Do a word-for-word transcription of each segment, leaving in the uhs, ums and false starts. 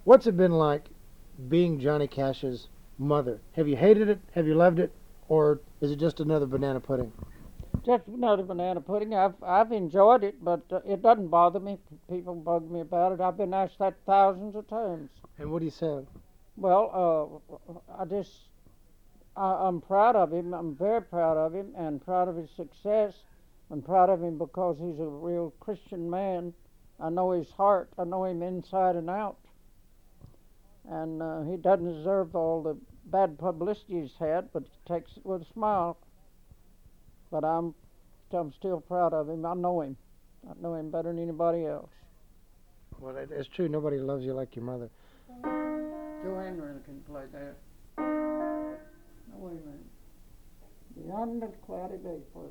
What's it been like being Johnny Cash's mother? Have you hated it? Have you loved it? Or is it just another banana pudding? Just another banana pudding. I've I've enjoyed it, but uh, it doesn't bother me. People bug me about it. I've been asked that thousands of times. And what do you say? Well, uh, I just I, I'm proud of him. I'm very proud of him, and proud of his success. I'm proud of him because he's a real Christian man. I know his heart. I know him inside and out, and uh, he doesn't deserve all the bad publicity he's had, but he takes it with a smile. But I'm I'm still proud of him. I know him. I know him better than anybody else. Well, it- it's true. Nobody loves you like your mother. Joe Henry can play that. No, wait a minute. Beyond the cloudy vapor.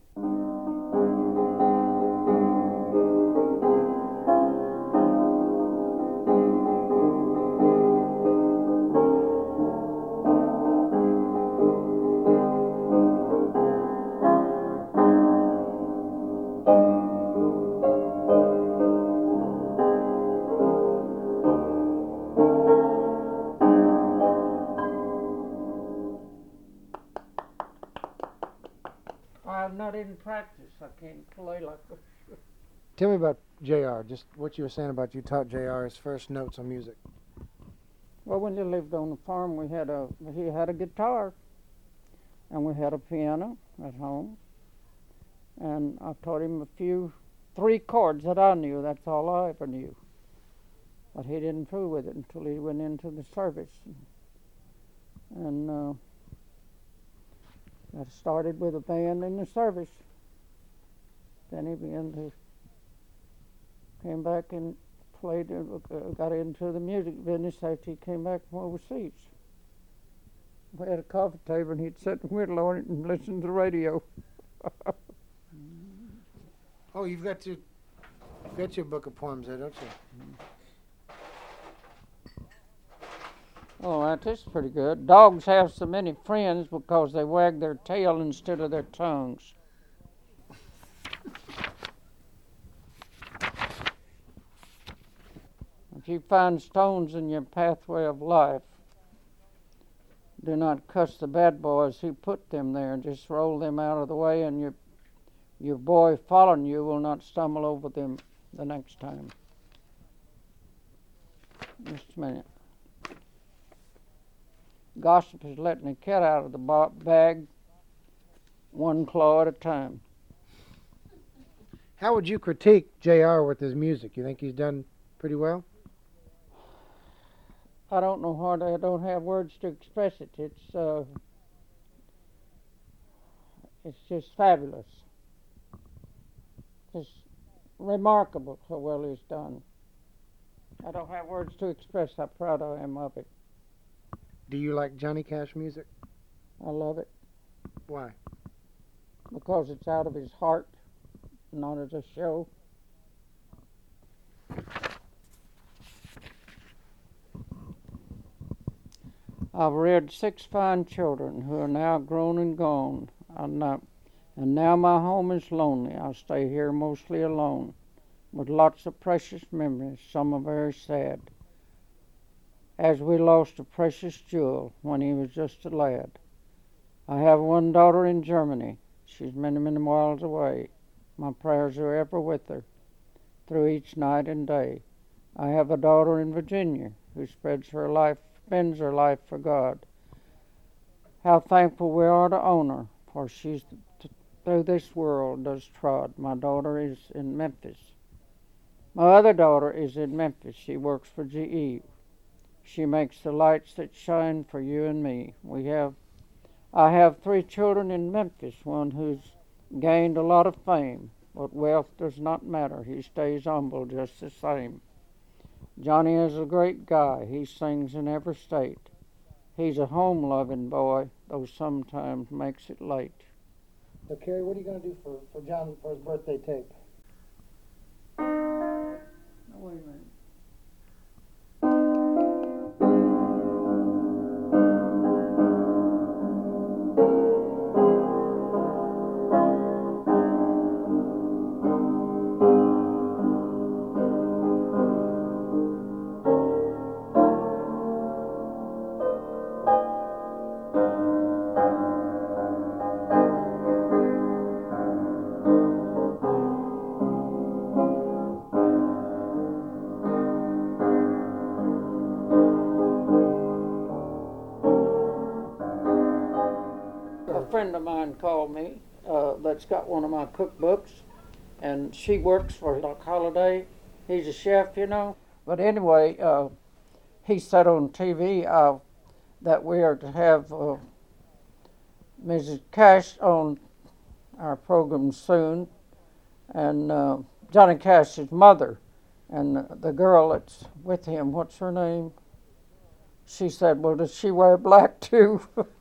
I'm not in practice. I can't play like a. Tell me about J R. Just what you were saying about you taught J R his first notes on music. Well, when he lived on the farm, we had a he had a guitar, and we had a piano at home, and I taught him a few, three chords that I knew. That's all I ever knew. But he didn't fool with it until he went into the service, and uh, I started with a band in the service. Then he began to came back and played, uh, got into the music business after he came back from overseas. We had a coffee table and he'd sit and whittle on it and listen to the radio. Oh, you've got your you've got your book of poems there, don't you? Oh, that's pretty good. Dogs have so many friends because they wag their tail instead of their tongues. If you find stones in your pathway of life, do not cuss the bad boys who put them there. Just roll them out of the way, and your your boy following you will not stumble over them the next time. Just a minute. Gossip is letting the cat out of the bag one claw at a time. How would you critique J R with his music? You think he's done pretty well? I don't know how to, I don't have words to express it. It's uh, it's just fabulous. Just remarkable how well he's done. I don't have words to express how proud I am of it. Do you like Johnny Cash music? I love it. Why? Because it's out of his heart, not as a show. I've reared six fine children who are now grown and gone. I'm not, and now my home is lonely. I stay here mostly alone, with lots of precious memories. Some are very sad, as we lost a precious jewel when he was just a lad. I have one daughter in Germany. She's many, many miles away. My prayers are ever with her, through each night and day. I have a daughter in Virginia who spreads her life, spends her life for God. How thankful we are to own her, for she's th- through this world does trod. My daughter is in Memphis. My other daughter is in Memphis. She works for G E. She makes the lights that shine for you and me. We have, I have three children in Memphis, one who's gained a lot of fame, but wealth does not matter. He stays humble just the same. Johnny is a great guy. He sings in every state. He's a home-loving boy, though sometimes makes it late. So, Carrie, what are you going to do for, for John for his birthday tape? Oh, wait a minute. friend of mine called me uh, that's got one of my cookbooks, and she works for Doc Holliday. He's a chef, you know. But anyway, uh, he said on T V uh, that we are to have uh, Missus Cash on our program soon, and uh, Johnny Cash's mother, and uh, the girl that's with him, what's her name? She said, well, does she wear black too?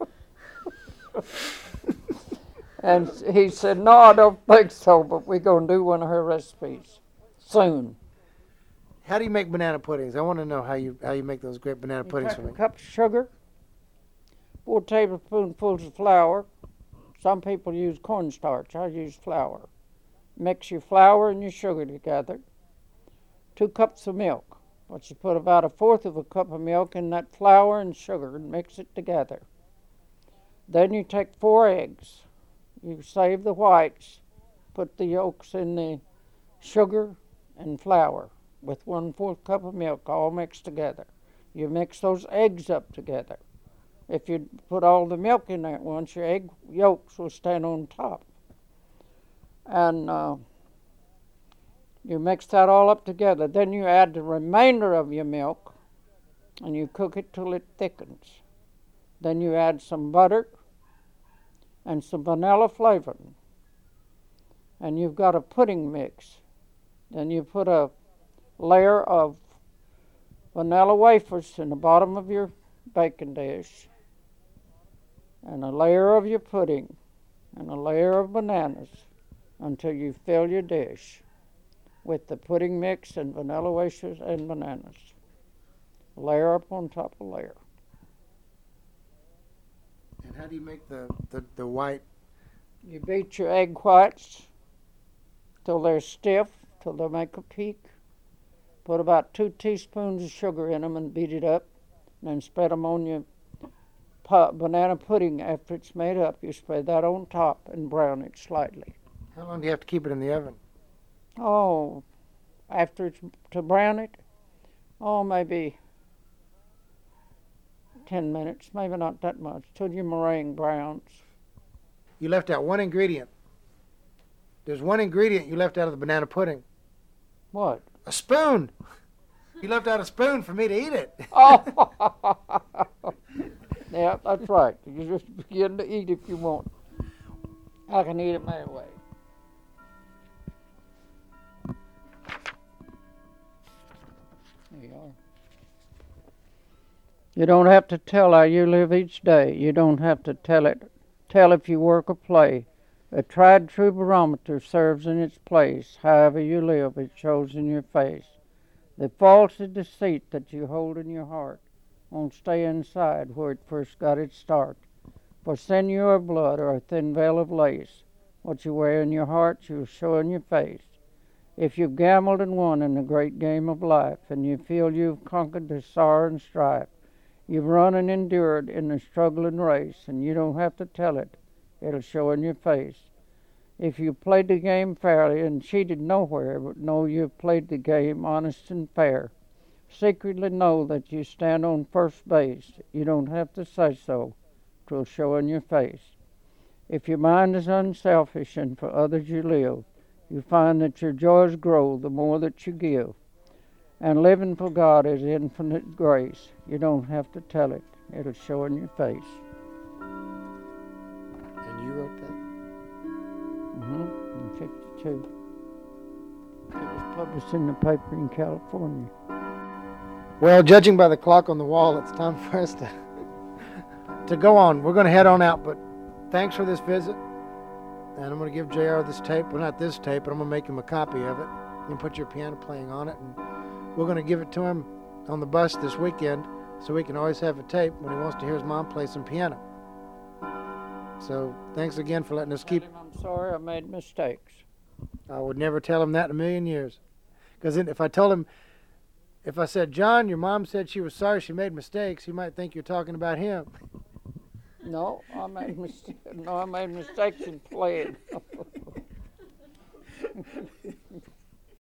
And he said, no, I don't think so, but we're going to do one of her recipes soon. How do you make banana puddings? I want to know how you how you make those great banana You puddings take for me. a cup of sugar, four tablespoonfuls of flour. Some people use cornstarch. I use flour. Mix your flour and your sugar together. Two cups of milk. But you put about a fourth of a cup of milk in that flour and sugar and mix it together. Then you take four eggs. You save the whites. Put the yolks in the sugar and flour with one-fourth cup of milk all mixed together. You mix those eggs up together. If you put all the milk in there at once, your egg yolks will stand on top. And uh, you mix that all up together. Then you add the remainder of your milk, and you cook it till it thickens. Then you add some butter and some vanilla flavoring. And you've got a pudding mix. Then you put a layer of vanilla wafers in the bottom of your baking dish, and a layer of your pudding, and a layer of bananas until you fill your dish with the pudding mix and vanilla wafers and bananas. Layer up on top of layer. And how do you make the, the, the white? You beat your egg whites till they're stiff, till they make a peak. Put about two teaspoons of sugar in them and beat it up. And then spread them on your pu- banana pudding after it's made up. You spread that on top and brown it slightly. How long do you have to keep it in the oven? Oh, after it's to brown it, oh, maybe ten minutes, maybe not that much, till your meringue browns. You left out one ingredient. There's one ingredient you left out of the banana pudding. What? A spoon. You left out a spoon for me to eat it. Oh, yeah, that's right. You just begin to eat if you want. I can eat it my way. There you are. You don't have to tell how you live each day. You don't have to tell it. Tell if you work or play. A tried true barometer serves in its place. However you live, it shows in your face. The false deceit that you hold in your heart won't stay inside where it first got its start. For sinew or blood or a thin veil of lace, what you wear in your heart you'll show in your face. If you've gambled and won in the great game of life, and you feel you've conquered the sorrow and strife, you've run and endured in the struggle and race, and you don't have to tell it, it'll show in your face. If you played the game fairly and cheated nowhere, but know you've played the game honest and fair, secretly know that you stand on first base. You don't have to say so, 'twill show in your face. If your mind is unselfish and for others you live, you find that your joys grow the more that you give. And living for God is infinite grace. You don't have to tell it, it'll show in your face. And you wrote that? Mm-hmm. In fifty-two. It was published in the paper in California. Well, judging by the clock on the wall, it's time for us to to go on. We're going to head on out, but thanks for this visit. And I'm going to give J R this tape. Well, not this tape, but I'm going to make him a copy of it. You can put your piano playing on it, and we're going to give it to him on the bus this weekend so he can always have a tape when he wants to hear his mom play some piano. So thanks again for letting us keep... I'm sorry I made mistakes. I would never tell him that in a million years. Because if I told him, if I said, John, your mom said she was sorry she made mistakes, he might think you're talking about him. No, I made mistakes. No, I made mistakes in playing.